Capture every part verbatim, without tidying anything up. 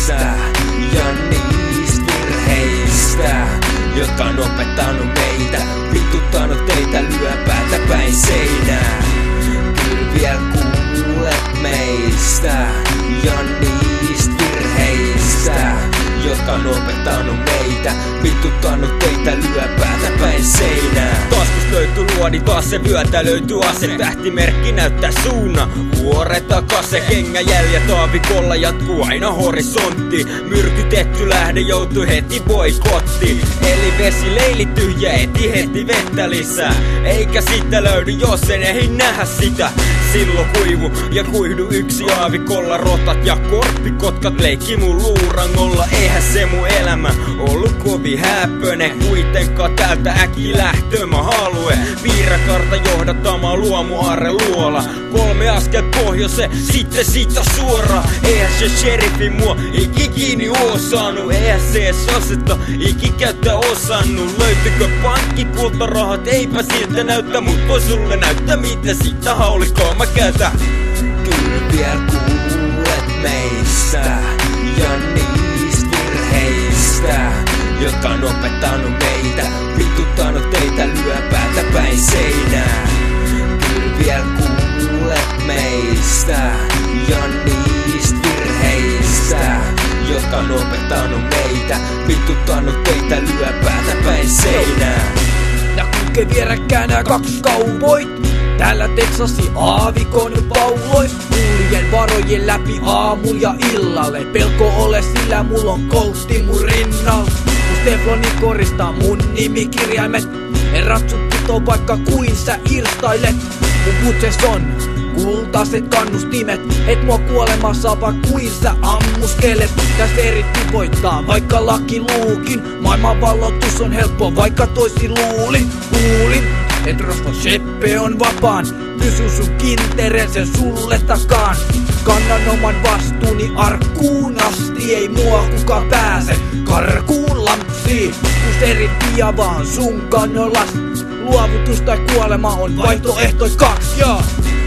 meistä ja niistä virheistä, jotka on opettanut meitä, vituttanut teitä, lyö päätä päin seinää. Kyllä vielä kuulet meistä ja niistä virheistä, jotka on opettanut meitä, vituttanut teitä, lyö päätä päin seinää. Taskus löytyy luodi, taas se vyötä löytyy ase. Tähtimerkki näyttää suunnan, vuoreta kase. Kengän jäljet aavikolla jatkuu aina horisontti. Myrkytetty lähde joutui heti boikottiin. Eli vesi leili tyhjä, eti heti vettä lisää. Eikä sitä löydy, jos en ehdi nähdä sitä. Silloin kuivu ja kuihdu yksi aavikolla. Rotat ja korppikotkat leikki mun luurangolla. Eihän se mun elämä ollut kovin häppönen. Kuitenkaan täältä äkki lähtö mä halue. Piirrakarta johdattama luomuaarre luola. Kolme askel pohjoise, sitten siitä suora. Eihän se sheriffi mua ikikiini osannut. Eihän se ees asetta ikikäyttä osannut. Löytykö pankkikultarahat? Eipä siltä näyttä, mut voi sulle näyttää mitä siitä haulikkoa mä käytän. Kyllä vielä kuulet meistä ja niistä virheistä, jotka on opettanut meitä, vituttanut teitä, lyö päätä päin seinää. Kyllä vielä kuulet meistä ja niistä virheistä, jotka on opettanut meitä, vituttanut teitä, lyö päätä päin seinää. Ja kulkee vierekkäin nää kaksi cowboyt täällä Texasin aavikon paulois. Kuulien varojen läpi aamulla ja illalle. Pelko ole sillä mulla on koltti mun rinnalla. Mun tefloni koristaa mun nimikirjaimet. En ratsut pitoo vaikka kuin sä irstailet. Mun putses on kultaiset kannustimet. Et mua kuolemassa vaan kuin sä ammuskelet. Tästä eritti voittaa vaikka laki luukin. Maailman valloitus on helppo vaikka toisin luulin. Kuulin et Rosvo Sheppe on vapaan. Pysy sun kintereen sen sulle takaan. Kannan oman vastuuni arkkuun asti. Ei mua kuka pääse karkuun lampsiin. Kus eri tie vaan sun kannolas. Luovutus tai kuolema on vaihtoehto kaksi, joo.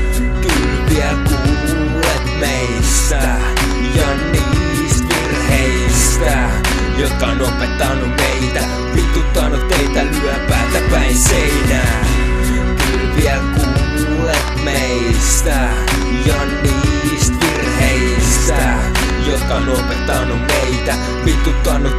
Kyllä vielä kuulet meistä ja niistä virheistä, jotka on opettanut meitä, vituttanut teitä, lyö päätä päin seinää. Kyllä vielä kuulet meistä ja niistä virheistä, jotka on opettanut meitä, vituttanut